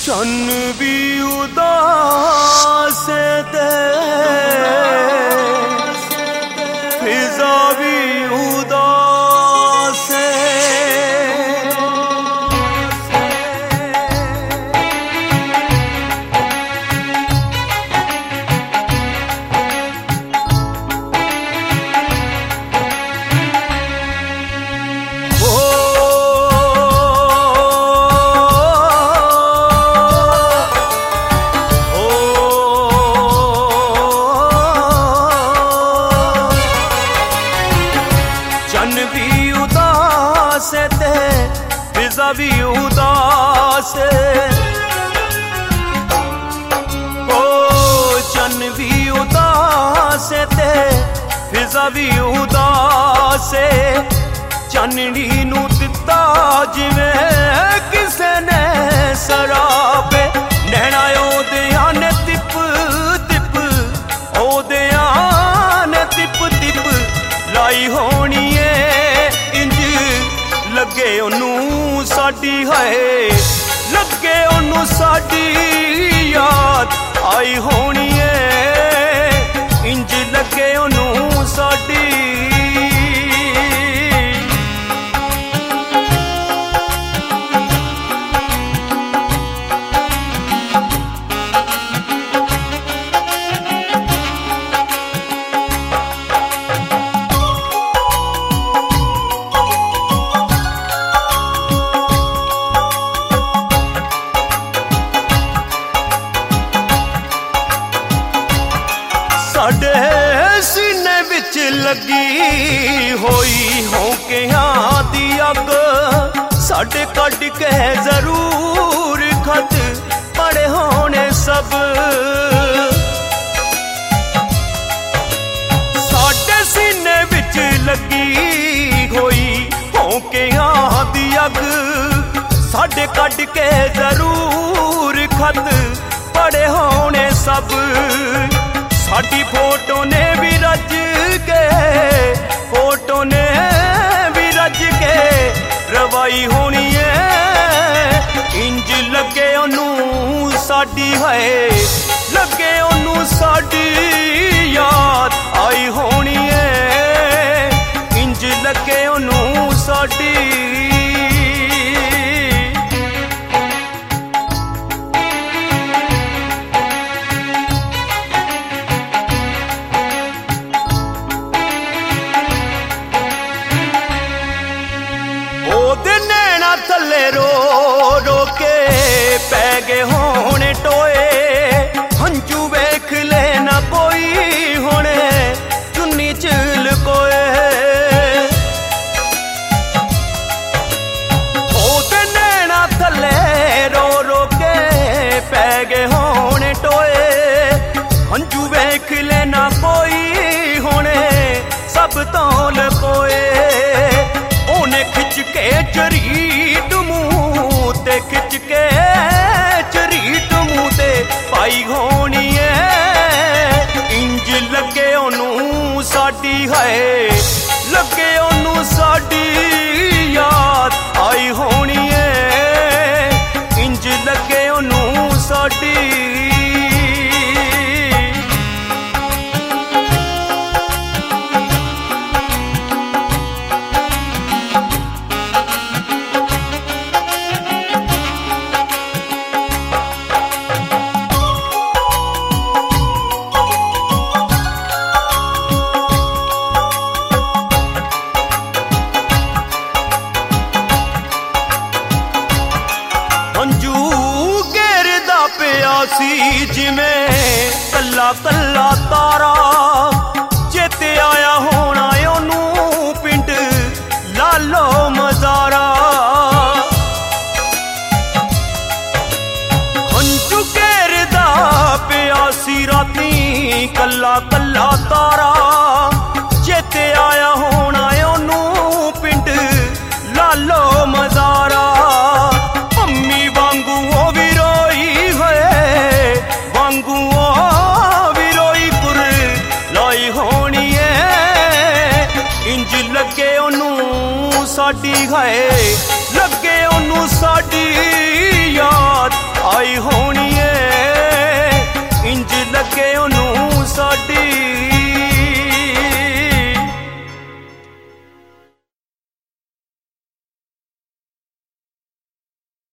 चन्न भी उदास ते फिजा भी उदास फिजा भी उदास ओ चन्न भी उदास ते फिजा भी उदास चाननी नू दिता जिवें किसे ने शराब नैना ओदियां ने तिप तिप ओदियां ने तिप तिप लाई होनी लगे ओनू साडी है लगे ओनू साडी याद आई होनी है इंज लगे ओनू साडी साडे सीने विच लगी होई होंकियां दी अग साडे कड के जरूर खत पड़े होने सब साडे सीने विच लगी होई होंकियां दी अग साडे कड के जरूर खत पड़े होने सब साडी फोटो ने भी रज के फोटो ने भी रज के रवाई होनी है इंज लगे ओनू साडी है लगे ओनू साडी याद आई होनी है इंज लगे ओनू साडी थले रो रो के पै गए होने टोए हंजू वेख लेना कोई होने चुन्नी चल कोए ओदे नैना थले रो रो के पै गए होने टोए हंजू वेख लेना कोई होने सब तो लकोए ओने खिच के चरीट मुँह ते खिच के चरीट मुँह ते पाई होनी है इंज लगे ओनू साडी है लगे ओनू साडी याद आई होनी है इंज लगे ओनू साडी सी जिमें कल्ला कल्ला तारा चेते आया होना ओनू पिंड लालो मजारा हंजू घेरदा प्यासी राती कल्ला कल्ला तारा चेते आया होना ओनू पिंड लालो मजारा मम्मी वांगू वो भी रोई है वांगू भी रोई पुर लाई होनी है इंज लगे ओनू साडी है लगे ओनू साडी याद आई लगे ओनू साडी